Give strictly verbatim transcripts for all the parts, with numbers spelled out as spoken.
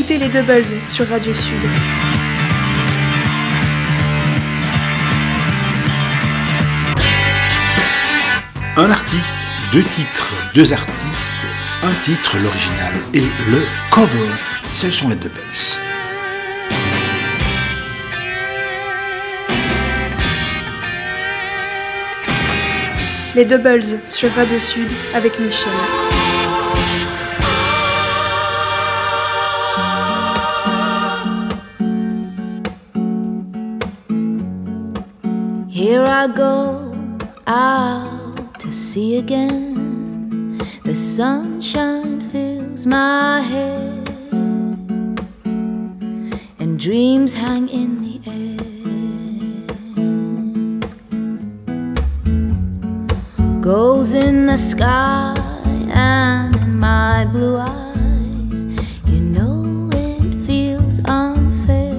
écoutez les Doubles sur Radio Sud. Un artiste, deux titres, deux artistes, un titre, l'original et le cover, ce sont les Doubles. Les Doubles sur Radio Sud avec Michel. Here I go out to sea again. The sunshine fills my head, and dreams hang in the air. Goals in the sky and in my blue eyes, you know it feels unfair.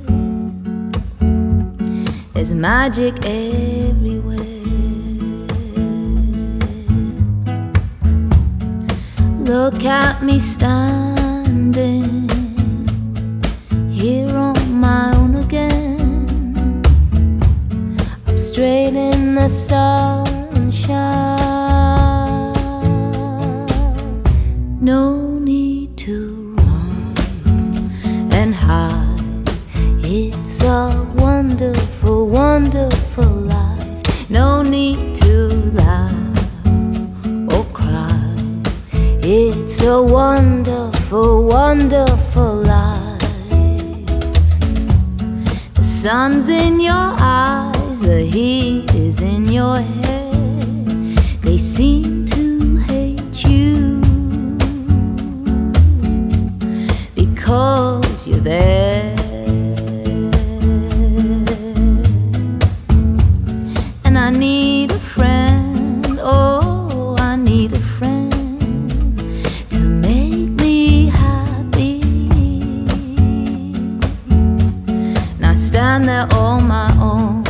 There's magic everywhere. Look at me standing here on my own again. I'm straight in the sun. No need to run and hide. It's a wonderful, wonderful life. No need to laugh or cry. It's a wonderful, wonderful life. The sun's in your eyes, the heat is in your head. They seem to hate you because you're there. And I need a friend, oh, I need a friend to make me happy. And I stand there on my own.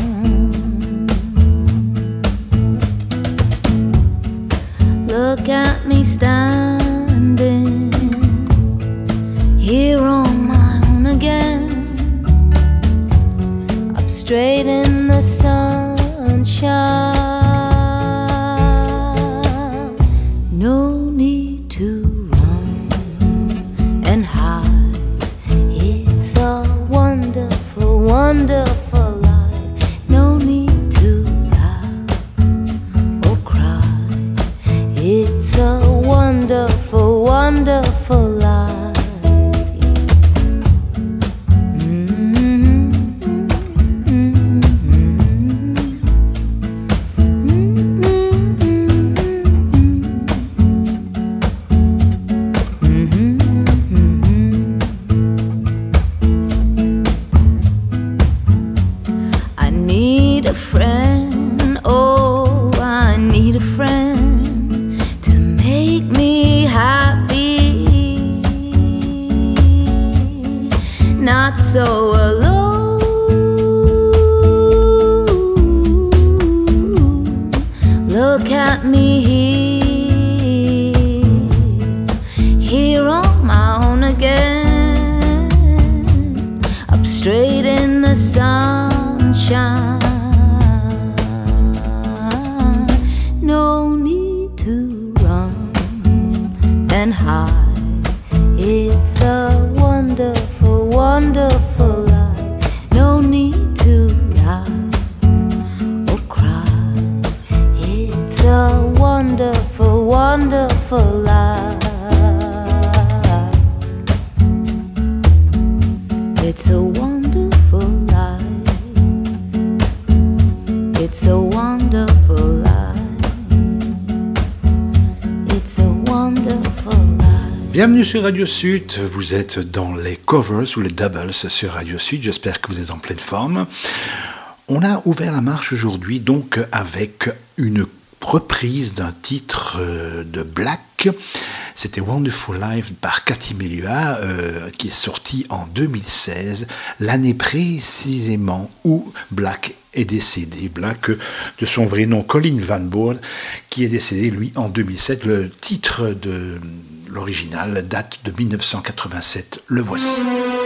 Look at me standing here on my own again. Up straight in the sunshine. No need to run and hide. It's a wonderful, wonderful life. No need to laugh or cry. It's a wonderful, wonderful life. I need a friend, oh, I need a friend to make me happy, not so alone. Look at me here, here on my own again, up straight in the sunshine. No need to run and hide. It's a wonderful, wonderful life. No need to laugh or cry. It's a wonderful, wonderful life. It's a wonderful life. It's a wonderful life. It's a wonderful life. Bienvenue sur Radio Sud, vous êtes dans les covers ou les doubles sur Radio Sud, j'espère que vous êtes en pleine forme. On a ouvert la marche aujourd'hui donc avec une reprise d'un titre de Black. C'était Wonderful Life par Cathy Melua, euh, qui est sorti en deux mille seize, l'année précisément où Black est décédé. Black, de son vrai nom Colin Van Boord, qui est décédé lui en deux mille sept. Le titre de l'original date de mille neuf cent quatre-vingt-sept. Le voici.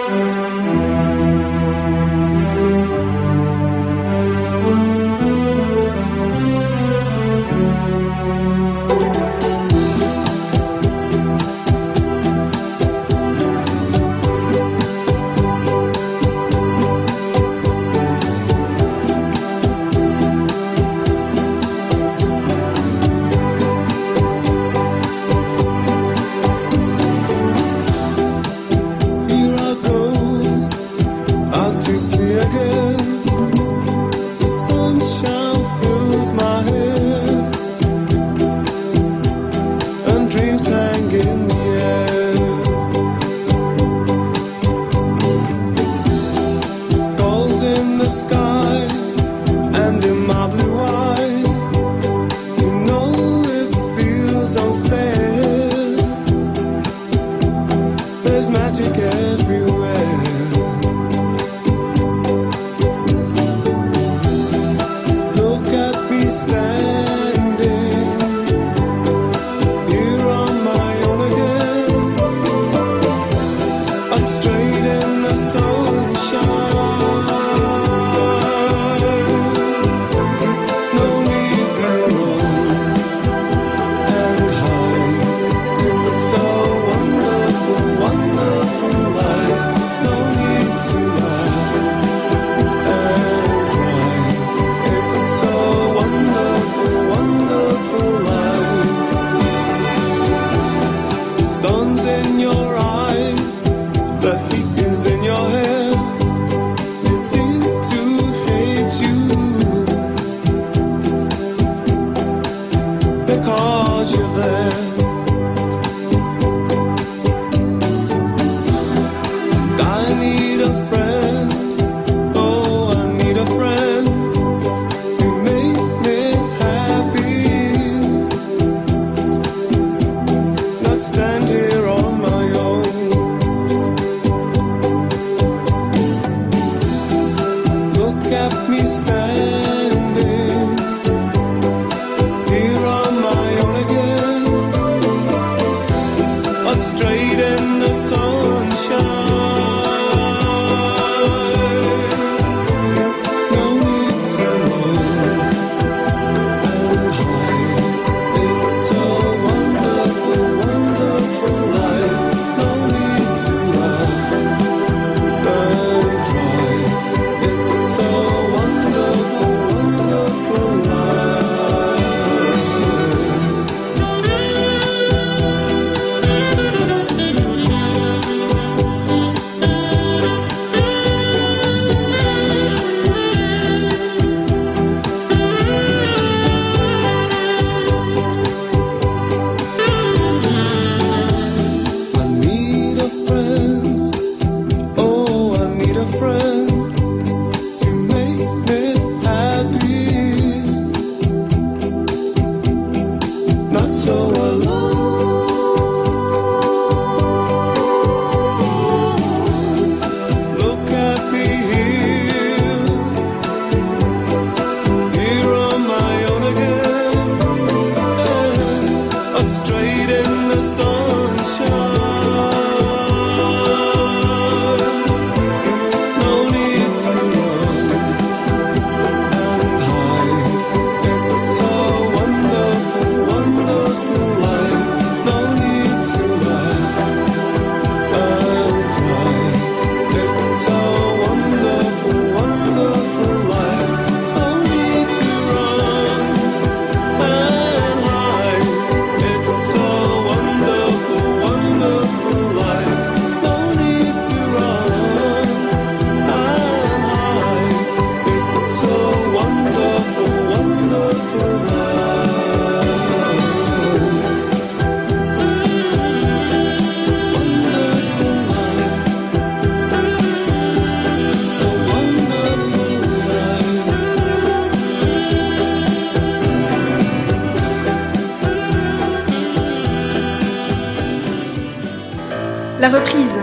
La reprise.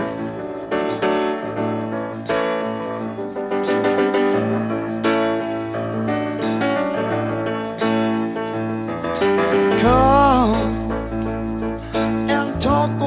Come and talk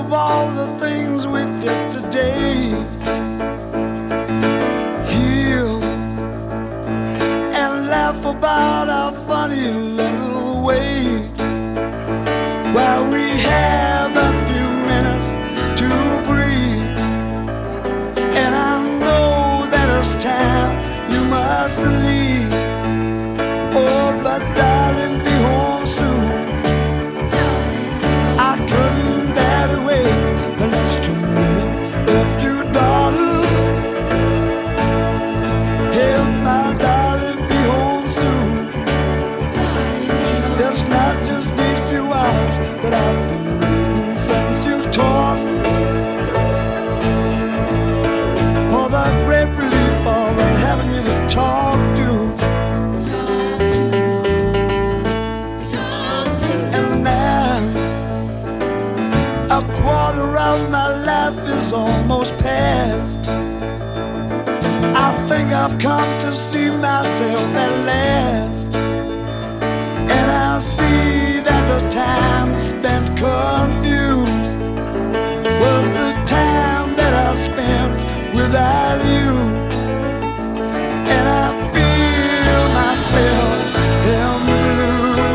I've come to see myself at last, and I see that the time spent confused was the time that I spent without you. And I feel myself in blue.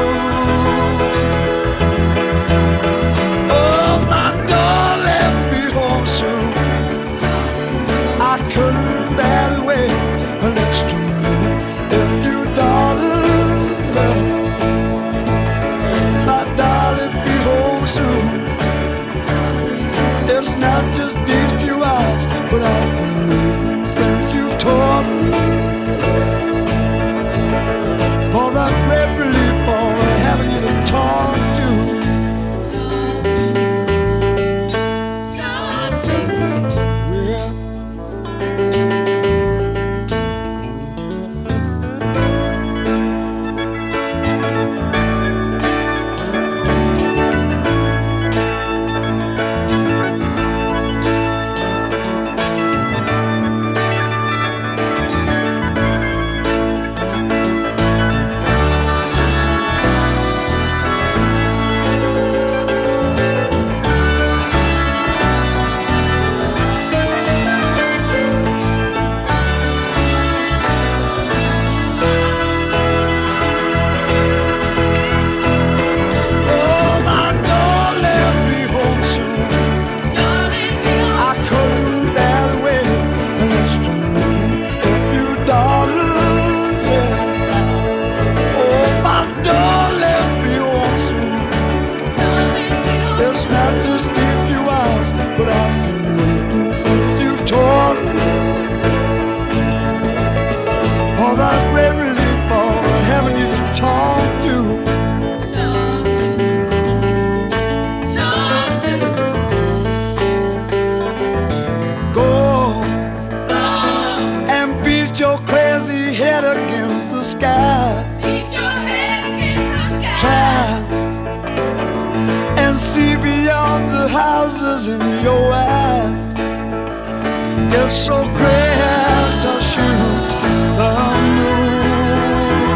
Oh, my door left me home soon. I couldn't bear the way an extra minute if you, darling, love. My darling, be home soon. It's not just these few hours, but I've been waiting since you told me. For that great relief, for having you to talk to. Talk to. Yeah. Houses in your eyes, it's so great to shoot the moon.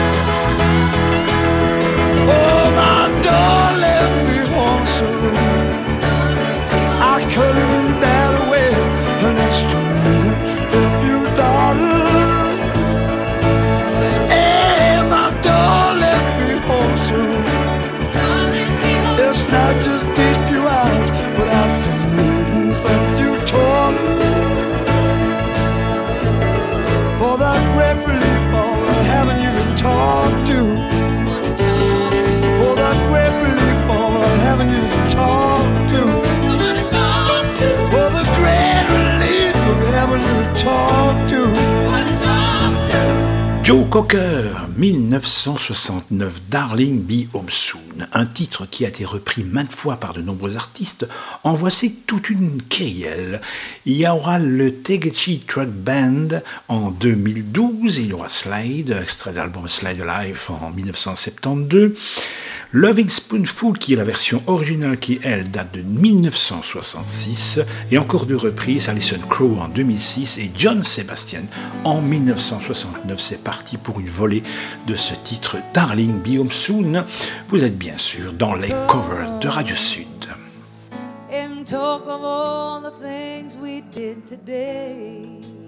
Oh, my door left me home soon. I couldn't bear to wait an extra minute if you, darling. Hey, my door left me home soon. It's not just these few hours, but I've been waiting since you told me. For that great relief, for having you to talk to. For that great relief, for having you to talk to. For the great relief of having you to talk to. Joe Cocker, dix-neuf cent soixante-neuf, Darling Be Home Soon, un titre qui a été repris maintes fois par de nombreux artistes, en voici toute une kyrielle. Il y aura le Tegechi Truck Band en deux mille douze, il y aura Slide, extrait de l'album Slide Alive en dix-neuf cent soixante-douze, Loving Spoonful qui est la version originale qui elle date de dix-neuf cent soixante-six, et encore deux reprises, Alison Krauss en deux mille six et John Sebastian en dix-neuf cent soixante-neuf. C'est parti pour une volée de ce titre Darling Be Home Soon. Vous êtes bien sûr dans les covers de Radio Sud. And talk of all the things we did today.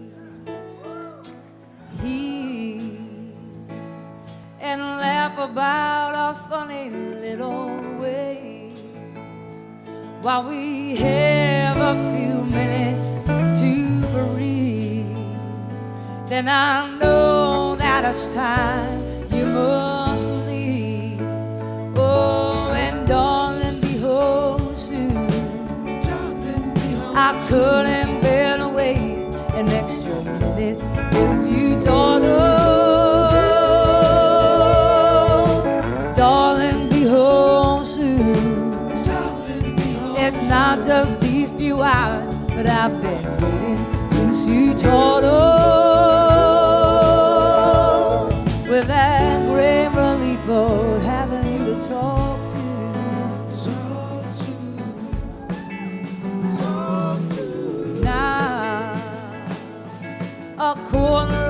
He and laugh about our funny little ways while we have a few minutes to breathe. Then I know that it's time you must leave. Oh, and darling, be home soon. I couldn't bear to wait an extra minute if you don't know. Darling, be home soon. It's not just these few hours, but I've been waiting since you told us. With that great relief of having you to talk to. Talk to. Talk to. Now, a corner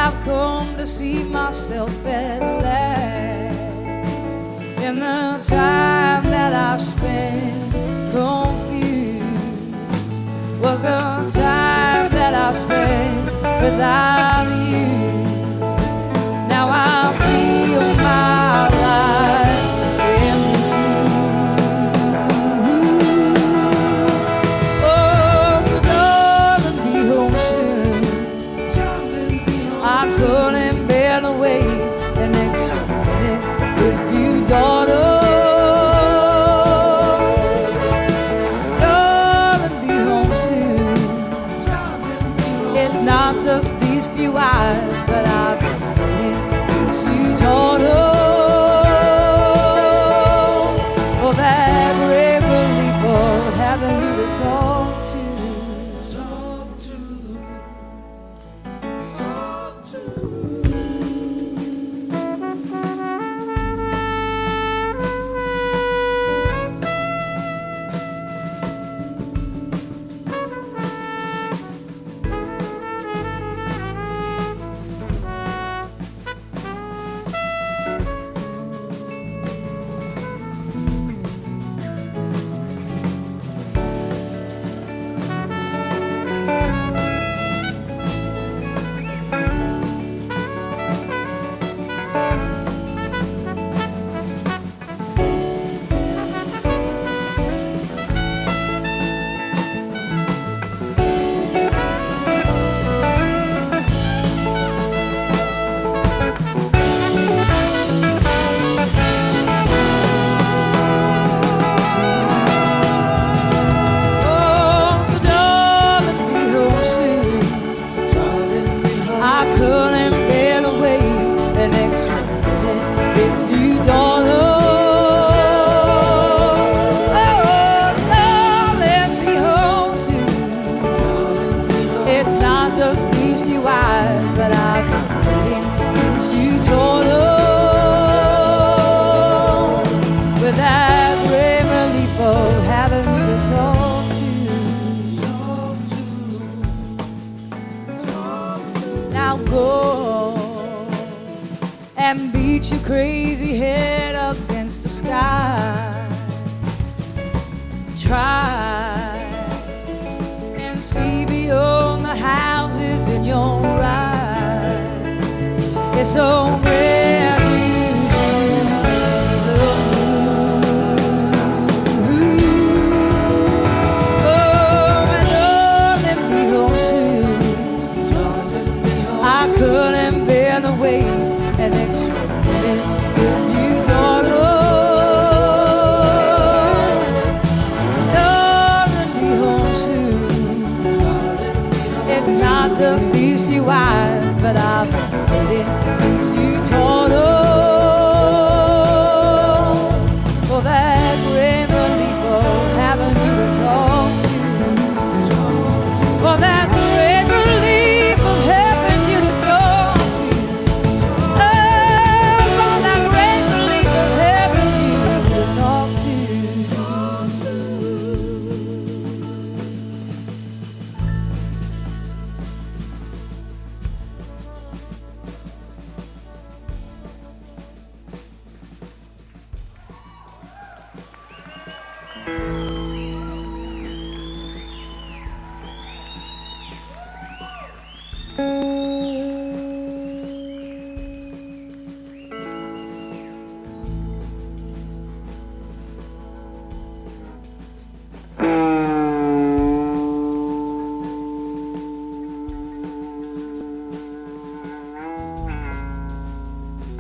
I've come to see myself at last. In the time that I spent confused was the time that I spent without you. Now I feel my life in you. Oh, so darling, be home soon. I couldn't bear to wait an extra minute with you, daughter. Darling, be home soon. It's not just these few hours, but I've been waiting since you taught her. Oh, that great relief of having you to talk to. Talk to. Talk to. Your crazy head against the sky. Try and see beyond the houses in your eyes. It's so rare to oh, and darling, be home soon. I couldn't bear the wait an extra with you, daughter. Darling, be home soon. It's not just these few hours, but I've been waiting since you taught her. For that great relief of having you to talk to. For that great relief of having you to talk to.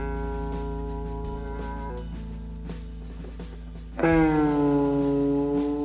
Thank you.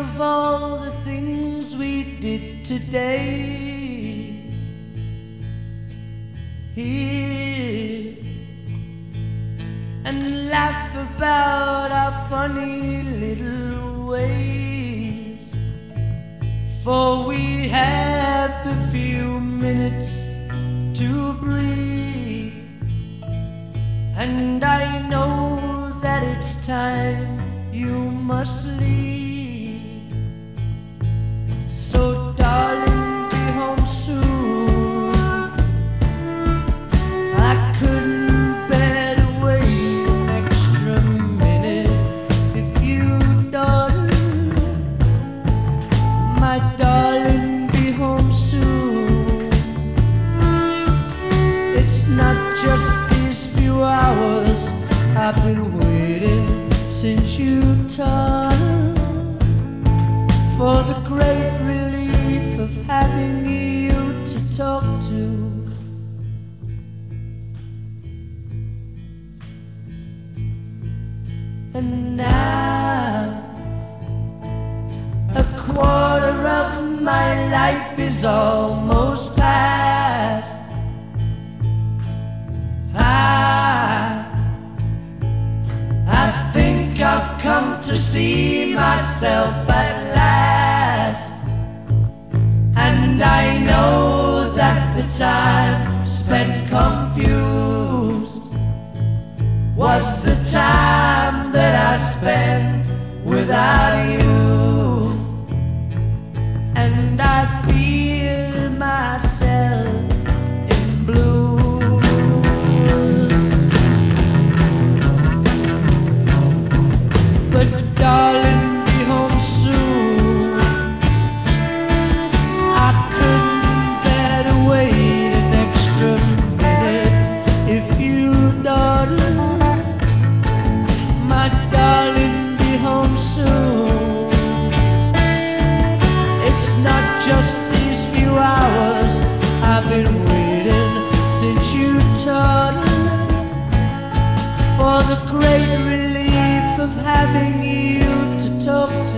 of all the things we did today. Here and laugh about our funny little ways, for we have a few minutes to breathe, and I know that it's time you must leave. So darling, be home soon. I couldn't bear to wait an extra minute if you, darling, my darling, be home soon. It's not just these few hours I've been waiting since you taught, for the great relief of having you to talk to. And now a quarter of my life is almost past. I, I think I've come to see myself at last, and I know that the time spent confused was the time that I spent without you, and I feel myself in blues. But darling, be home soon. I couldn't bear to wait an extra minute if you, darling, my darling, be home soon. It's not just these few hours I've been waiting since you taught, for the great relief of having you to talk to.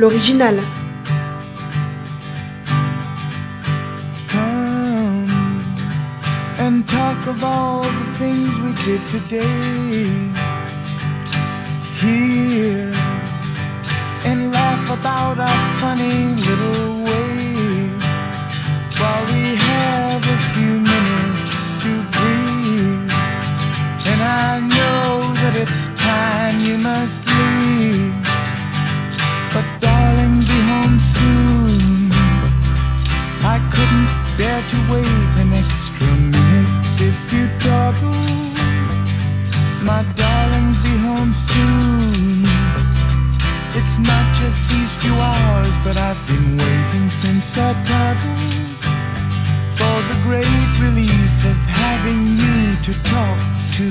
l'original. Come and talk of all the things we did today. Here and laugh about our funny little ways while we have a few minutes to breathe. And I know that it's time you must leave, but darling, be home soon. I couldn't bear to wait an extra minute if you double. My darling, be home soon. It's not just these few hours, but I've been waiting since I toddled for the great relief of having you to talk to.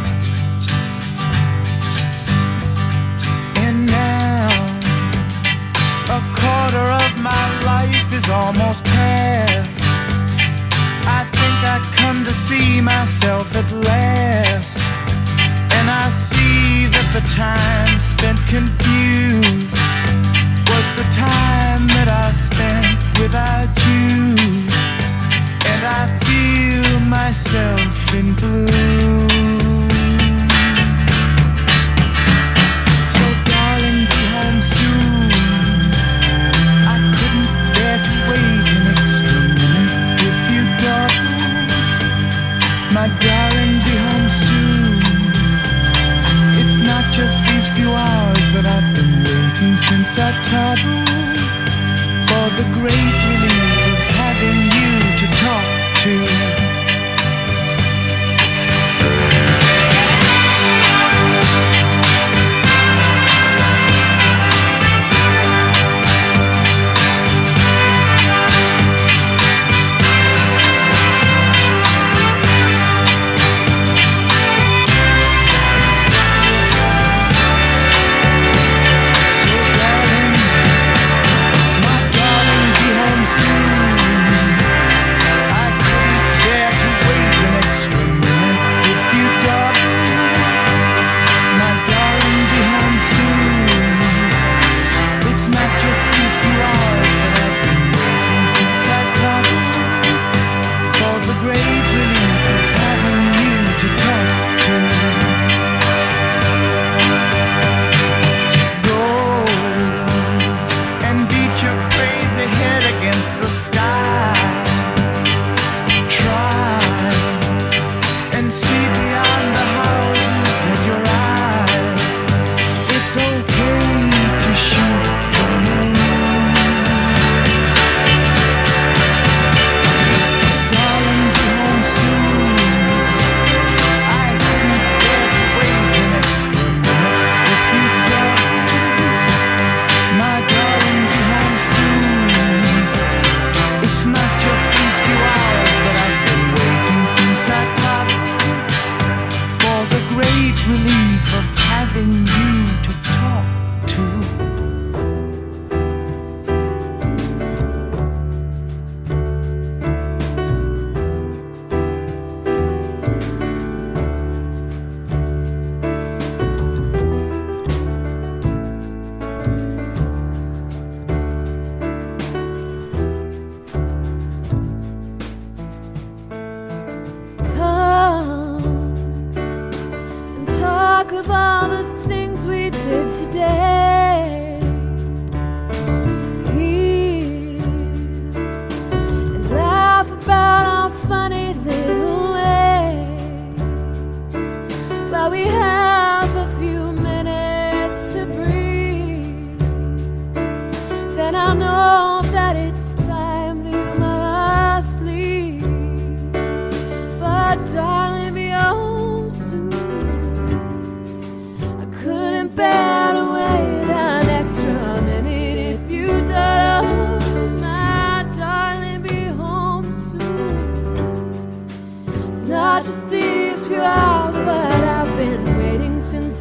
And now a quarter of my life is almost past. I think I come to see myself at last, and I see that the time spent confused was the time that I spent without you. And I feel myself in blue. So darling, be home soon. I couldn't bear to wait an extra minute if you double. My darling, be home soon. It's not just these few hours, but I've been waiting since I toddled for the great relief of having you to talk to.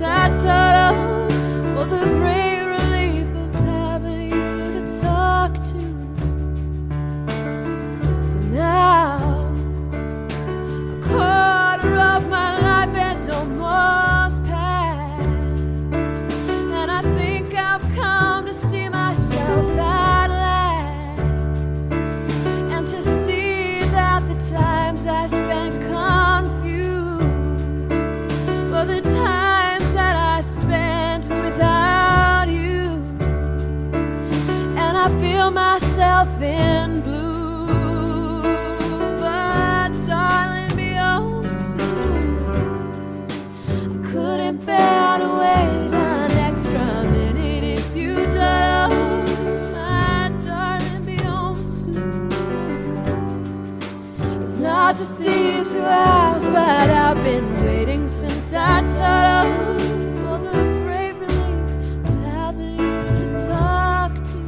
For the great relief of having you to talk to. feel myself in blue. But darling, be home soon. I couldn't bear to wait an extra minute if you don't. My darling, be home soon. It's not just these two hours, but I've been waiting since I told for the great relief of having you to talk to.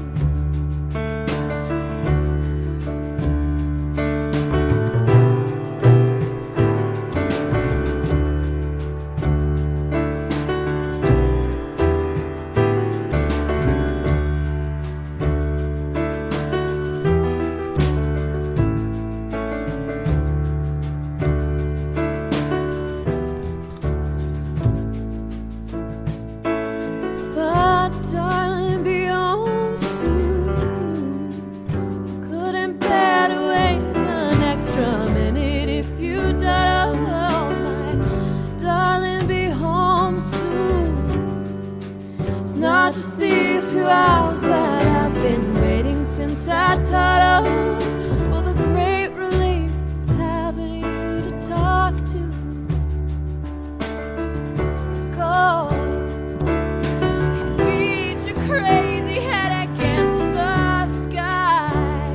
But darling, be home soon. Couldn't bear to wait an extra minute if you don't. My darling, be home soon. It's not just these few hours, but I've been waiting since I told for the great relief of having you to talk to. So go. Beat your crazy head against the sky.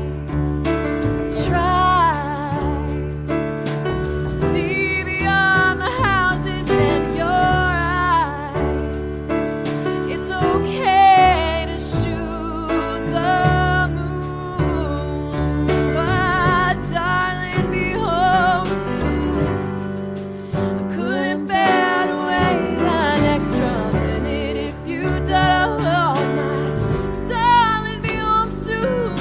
Try to see beyond the houses in your eyes. It's okay to shoot the moon, but darling, be home soon. I couldn't bear to wait an extra minute if you don't. My darling, be home soon.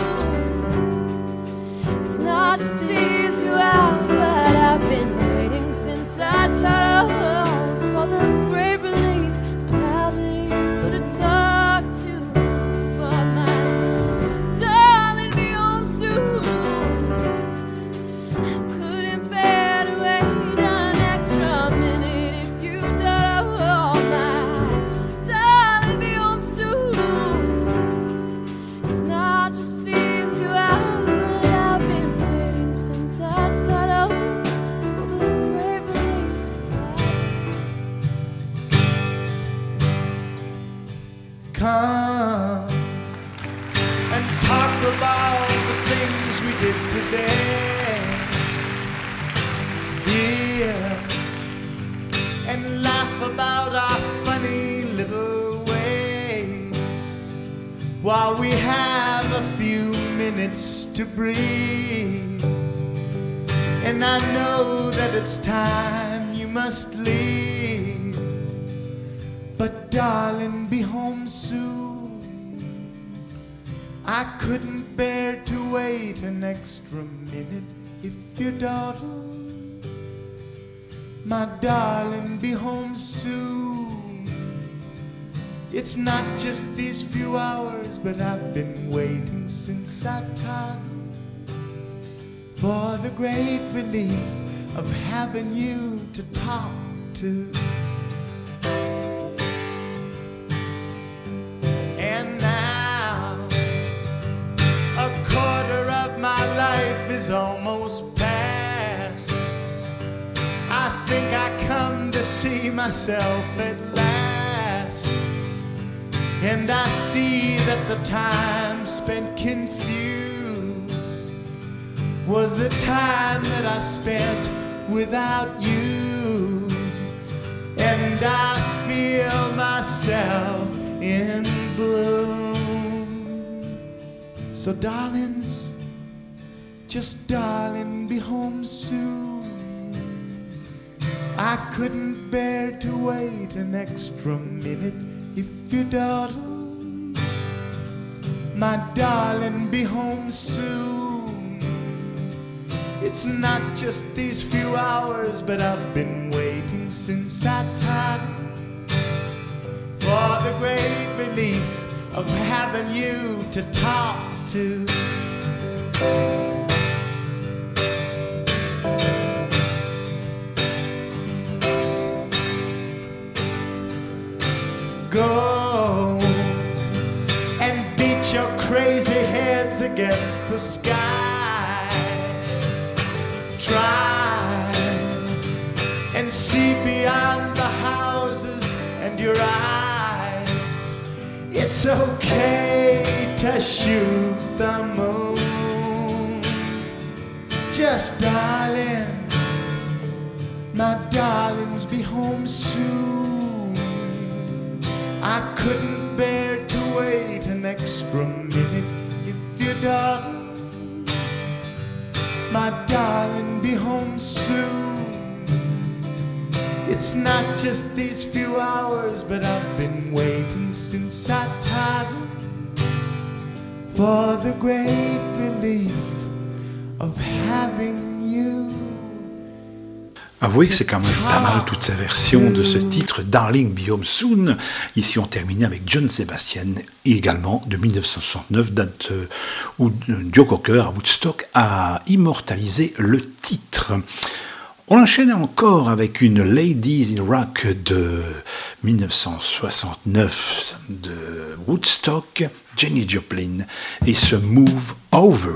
It's not just these two hours, but I've been waiting since I told for the great relief of having you to talk to. But my darling, be home soon. I couldn't bear to wait an extra minute if you don't. My darling, be home soon. It's not just these two hours, but I've been waiting since I told for the great relief. Come and talk about the things we did today. Yeah, and laugh about our funny little ways while we have a few minutes to breathe. And I know that it's time you must leave, but darling, be home soon. I couldn't bear to wait an extra minute if you dawdle. My darling, be home soon. It's not just these few hours, but I've been waiting since I toddled for the great relief of having you to talk to. And now a quarter of my life is almost past. I think I come to see myself at last, and I see that the time spent confused was the time that I spent without you. And I feel myself in bloom. So darlings, just darling, be home soon. I couldn't bear to wait an extra minute if you dawdle. My darling, be home soon. It's not just these few hours, but I've been waiting since I toddled for the great relief of having you to talk to. Go and beat beat your crazy heads against the sky. Try and see beyond the houses and your eyes. It's okay to shoot the moon. Just darling, my darlings, be home soon. I couldn't bear to wait an extra minute. If you darling, my darling, be home soon. It's not just these few hours, but I've been waiting since I tied for the great relief of having you. Avouez que c'est quand même pas mal toute sa version de ce titre Darling Be Home Soon. Ici on termine avec John Sebastian, également de dix-neuf cent soixante-neuf, date où Joe Cocker à Woodstock a immortalisé le titre. On enchaîne encore avec une Ladies in Rock de dix-neuf cent soixante-neuf de Woodstock, Janis Joplin, et ce Move Over.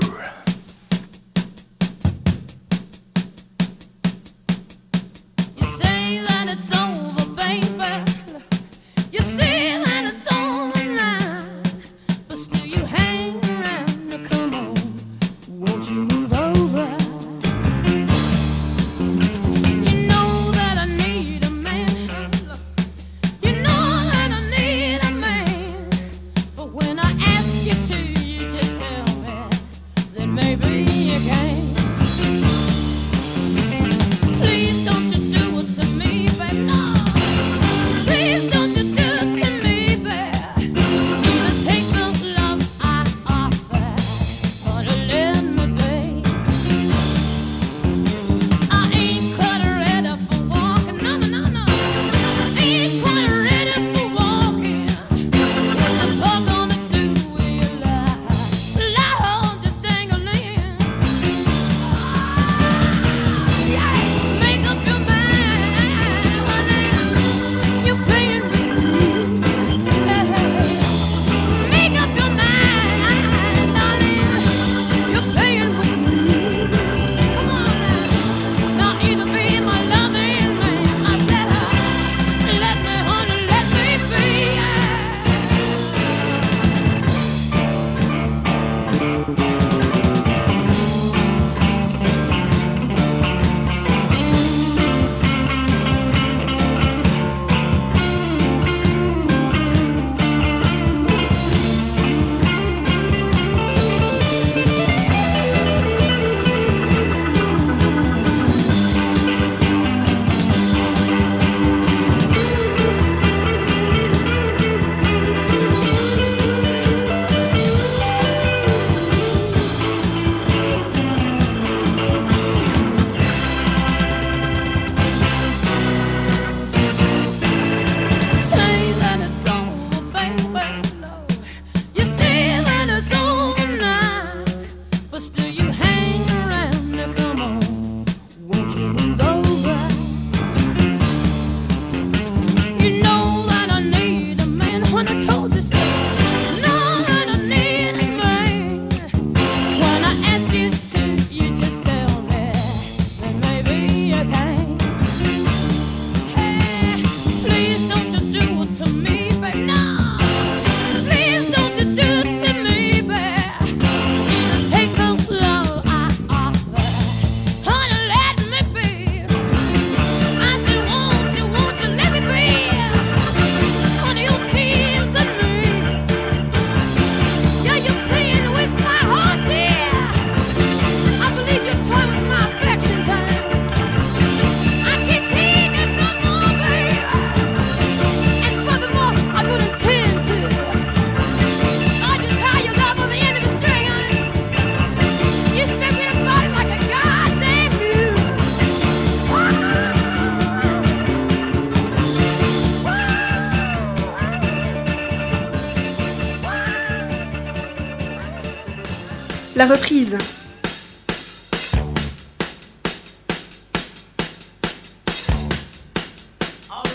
La reprise.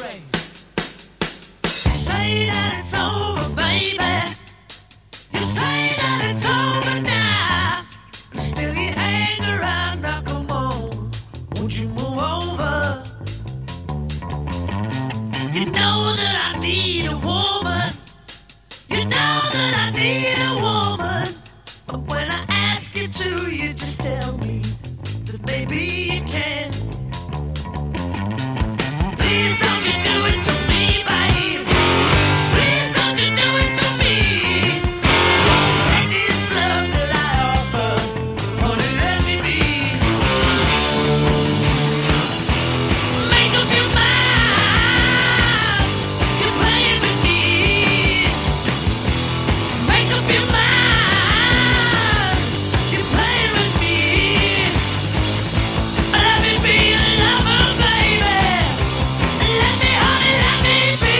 Say that it's over, baby. You say need a woman. But when I ask you to, you just tell me that maybe you can. Please don't you do it to me, babe. Please don't you do it to me. Want to take this love that I offer, honey, let me be. Make up your mind, you're playing with me. Make up your mind, you're playing with me. Let me be your lover, baby. Let me, honey, let me be.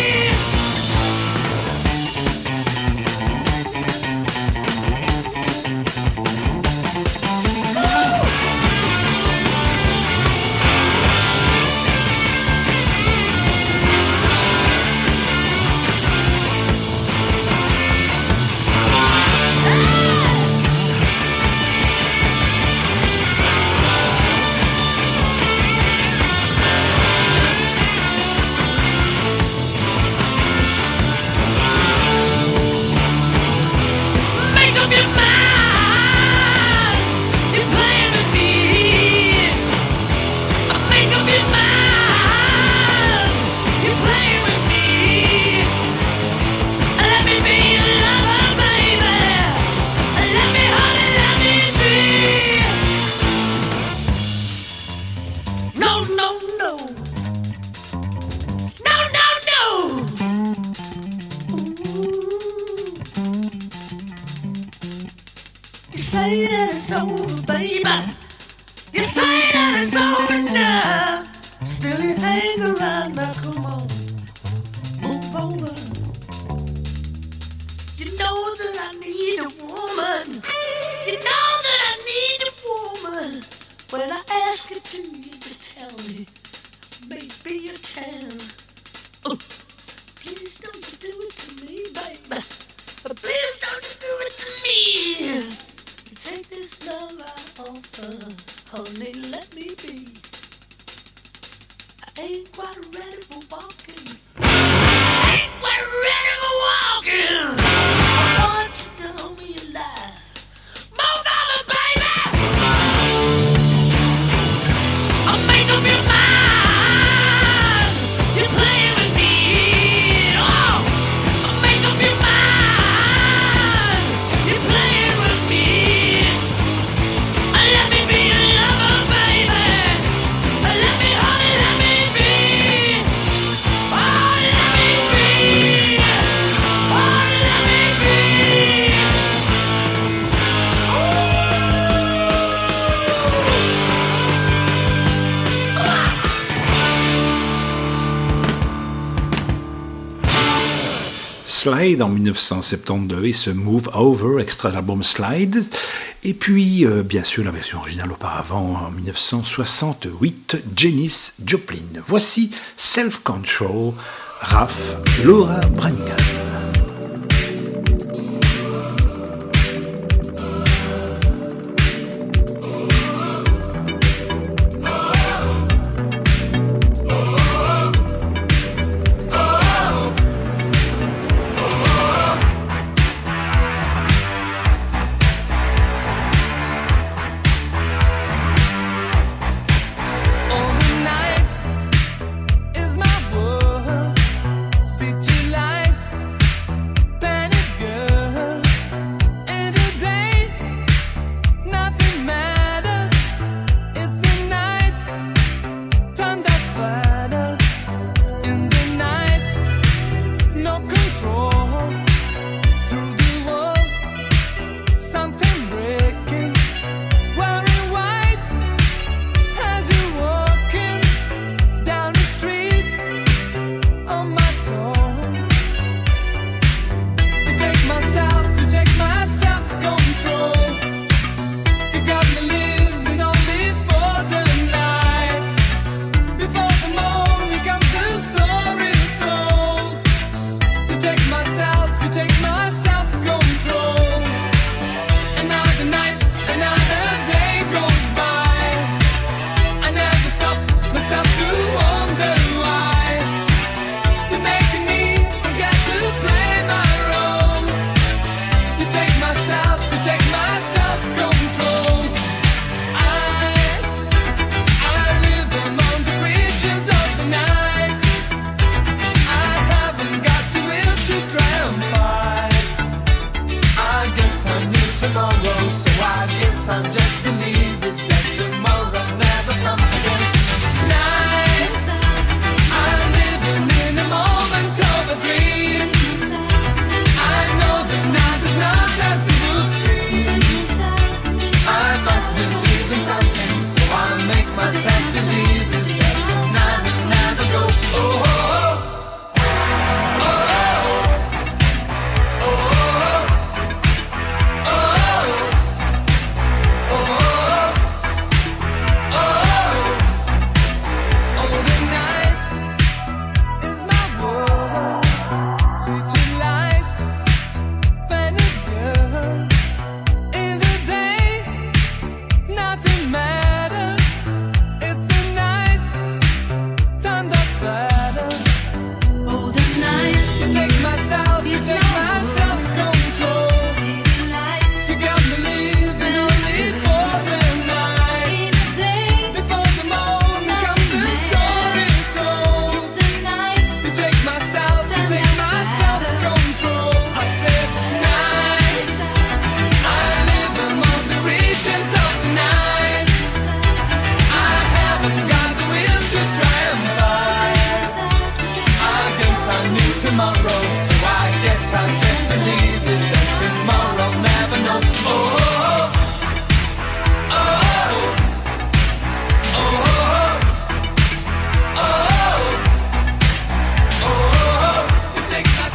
Make up your mind, you're playing with me. Make up your mind, you're playing with me. Let me be your lover, baby. Let me, honey, let me be. No, no, no. No, no, no. You say that it's over, baby. You say that it's over now. Still you hang around now, come on. Move over. You know that I need a woman. You know that I need a woman. When I ask you to, you just tell me. Maybe you can. Oh, please don't you do it to me, baby. Please don't you do it to me. You take this love I offer, honey, let me be. I ain't quite ready for walking. I ain't quite ready for walking. I want you to hold me alive. Move over, baby. I'll make up your mind. You're playing with me. Oh, I'll make up your mind. You're playing with me. Let me be your lover, baby. Let me, honey, let me be. Oh, let me be. Oh, let me be. Slide en mille neuf cent soixante-douze et ce Move Over, extrait de l'album Slide. Et puis, euh, bien sûr, la version originale auparavant, en mille neuf cent soixante-huit, Janis Joplin. Voici Self Control, Raph, Laura Branigan. All the night is my world. City life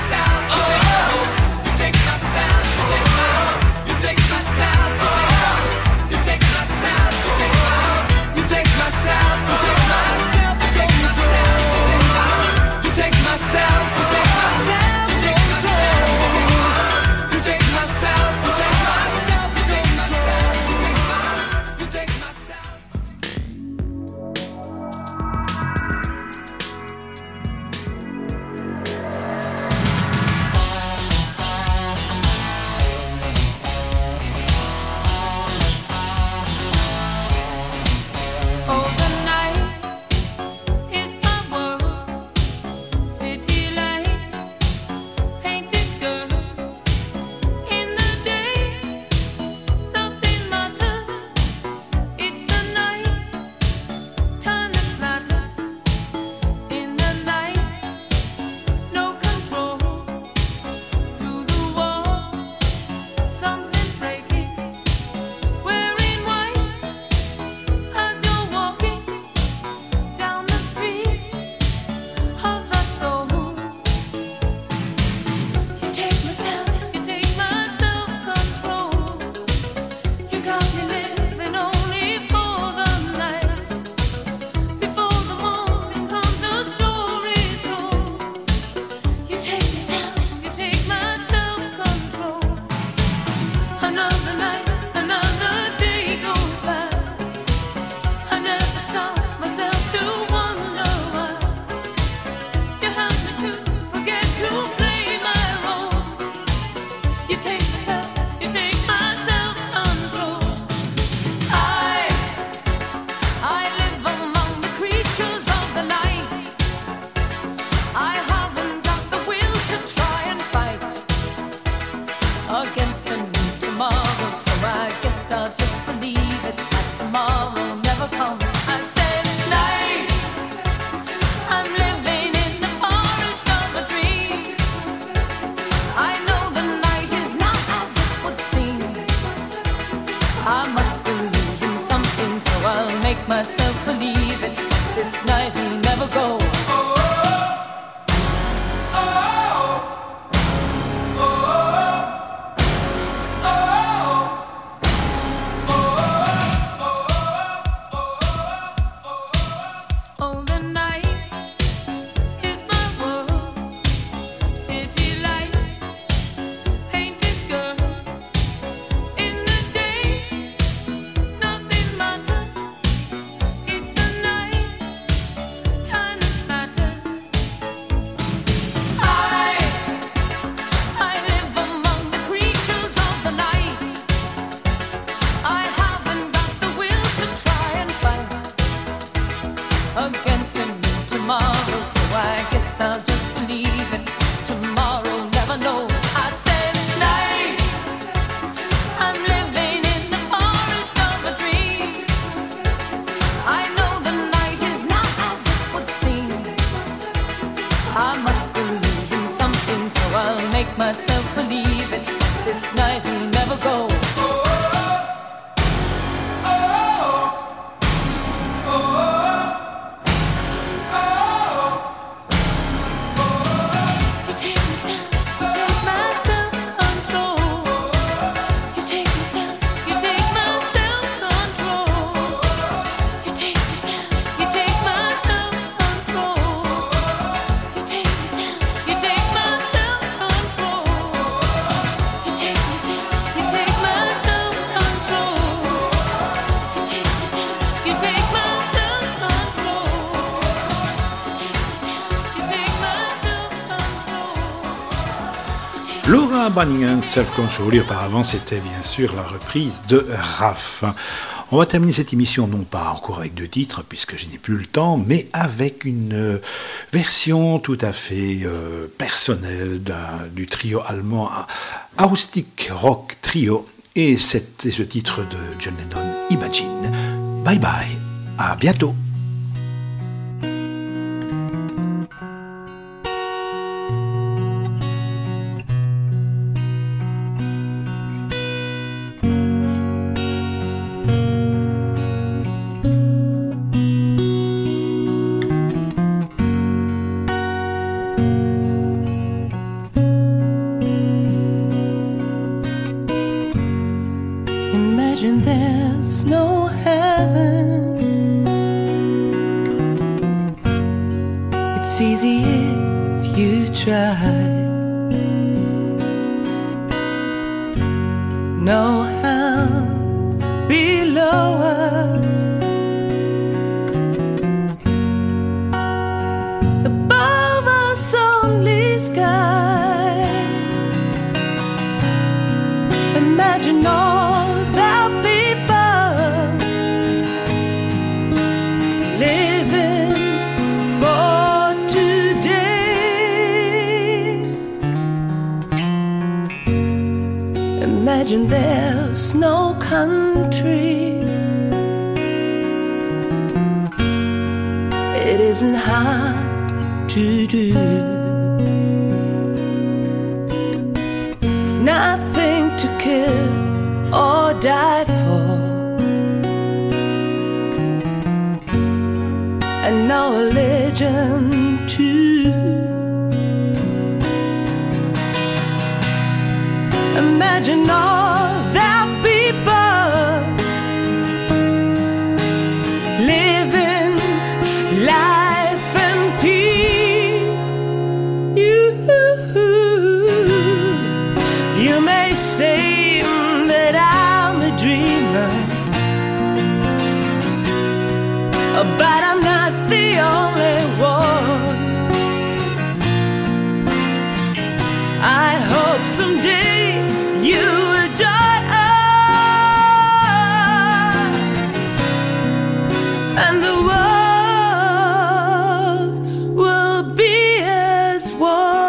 Laura Branigan, Self Control, et auparavant c'était bien sûr la reprise de Raph. On va terminer cette émission non pas encore avec deux titres puisque je n'ai plus le temps, mais avec une version tout à fait euh, personnelle du trio allemand Acoustic Rock Trio, et c'était ce titre de John Lennon, Imagine. Bye bye, à bientôt. Imagine there's no heaven. It's easy if you try. No hell below us. Above us only sky. Imagine all the people living for today. Imagine there's no countries. It isn't hard to do. Nothing to kill or die for, and no religion too. Imagine all the people living life in peace. You, you may say that I'm a dreamer, but I'm not the only one. I hope someday you will join us, and the world will be as one.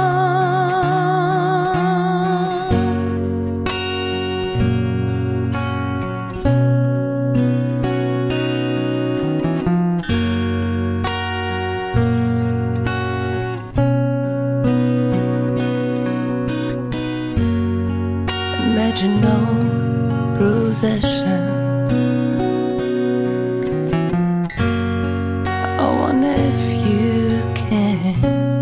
Imagine no possession. I wonder if you can.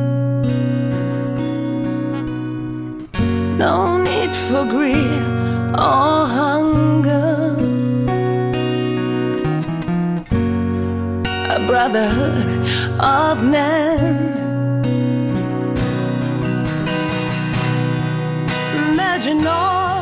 No need for greed or hunger. A brotherhood of men. Imagine all